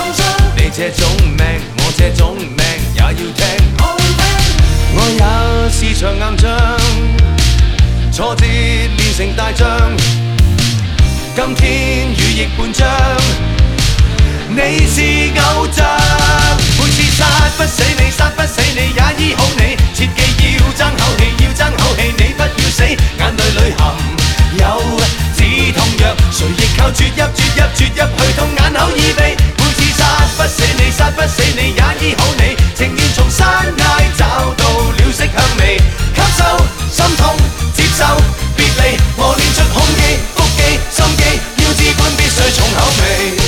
你這種命，我這種命也要聽。我也是場硬仗，挫折練成大將。今天羽翼半張，你是偶像。每次殺不死你，殺不死你，也醫好你。切記要爭口氣，要爭口氣，你不要死。眼淚裏含有止痛藥，誰亦靠啜泣啜泣啜泣去痛眼口耳鼻。每次殺不死你，殺不死你，也醫好你。情願從山崖找到了色香味，吸收心痛，接受別離，磨練出胸肌、腹肌、心機，要治本必須重口味。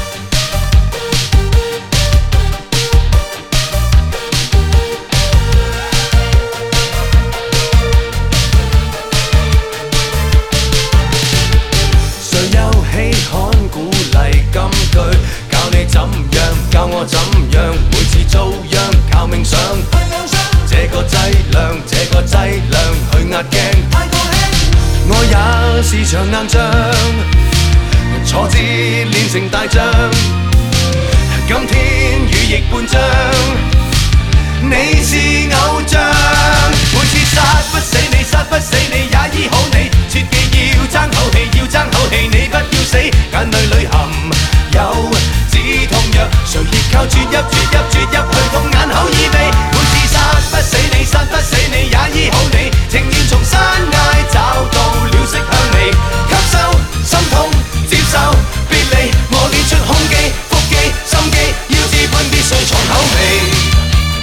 教我怎樣，每次遭殃靠命上。這個劑量，這個劑量去壓驚。我也是場硬仗，挫折練成大將。今天羽翼半張，你是偶像。每次殺不死你，殺不死你，也醫好你。切記要爭口氣，要爭口氣，你不要死。眼淚裏含有止痛藥，誰亦靠啜泣啜泣啜泣去痛眼口耳鼻。每次殺不死你，殺不死你，也醫好你。情願從山崖找到了色香味，吸收心痛，接受別離，磨練出胸肌、腹肌、心機，要治本必須重口味。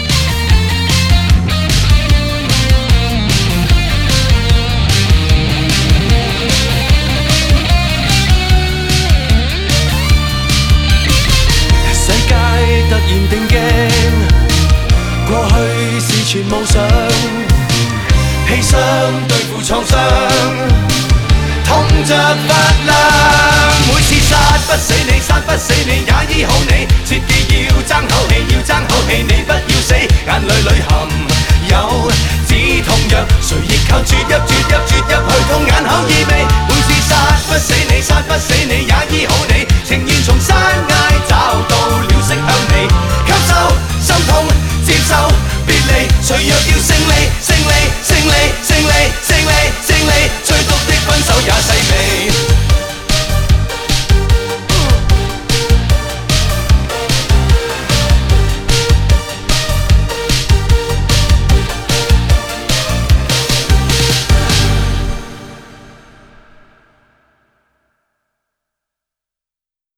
突然定鏡，過去是全無常，犧牲對付創傷，痛着發亮。每次殺不死你，殺不死